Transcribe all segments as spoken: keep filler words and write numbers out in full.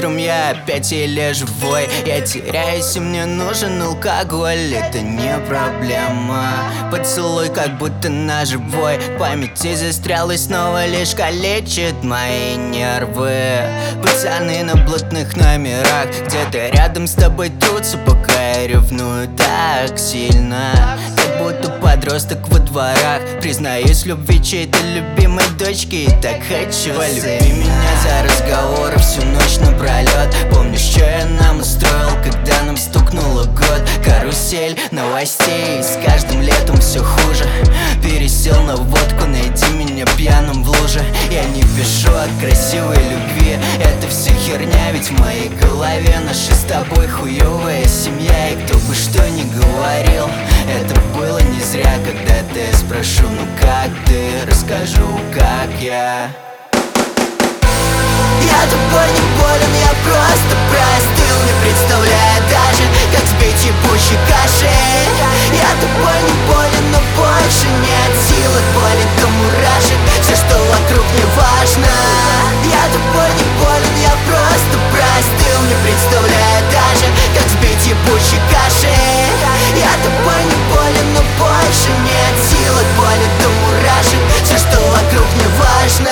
утром я опять еле живой. Я теряюсь и мне нужен алкоголь, это не проблема. Поцелуй как будто на живой. В памяти застрял и снова лишь калечит мои нервы. Пацаны на блатных номерах где-то рядом с тобой трутся, пока я ревную так сильно, как будто подросток во дворах. Признаюсь в любви чьей-то любимой дочки и так хочу. Полюби меня за разговоры всю ночь напролет. Помнишь, что я нам устроил, когда нам стукнуло год? Карусель новостей, с каждым летом все хуже. Пересел на водку, найди меня пьяным в луже. Я не пишу о красивой любви, это все херня, ведь в моей голове наша с тобой хуевая семья. И кто бы что ни говорил, это было не зря. Когда-то я спрошу, ну как ты, расскажу, как я. Я тобой не болен, я просто простыл, не представляя даже, как сбить ебучей каши. Я тобой не болен, но больше нет сил от боли до мурашек. Все, что вокруг, не важно. Я тобой не болен, я просто простыл, не представляя даже, как сбить ебучей каши. Я тобой не болен, но больше нет сил от боли до мурашек. Все, что вокруг, не важно.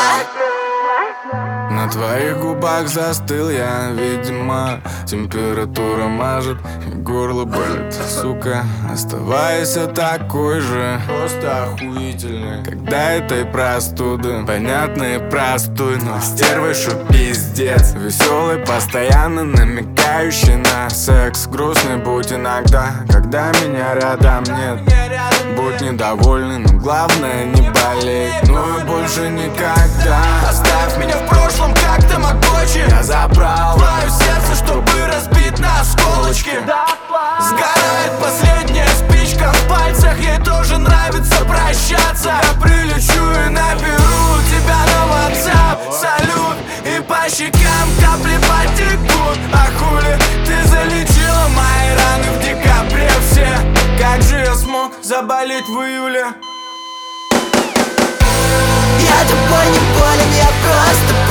На твоих губах застыл я, видимо, температура мажет и горло болит. Сука, оставайся такой же, просто охуительный. Когда этой простуды, понятно и простой, но стервый, шо пиздец. Веселый, постоянно намекающий на секс. Грустный будь иногда, когда меня рядом нет. Будь недовольный, но главное не болеть. Ну и больше никогда. Оставь меня в прошлом, как тамагочи. Я забрал твое сердце, чтобы разбить на осколочки. Сгорает последняя спичка в пальцах, ей тоже нравится прощаться. Я прилечу и наберу тебя на WhatsApp. Салют, и по щекам капли потекут. А хули ты залечила мои раны в декабре все? Как же я смог заболеть в июле? Я тобой не болен, я просто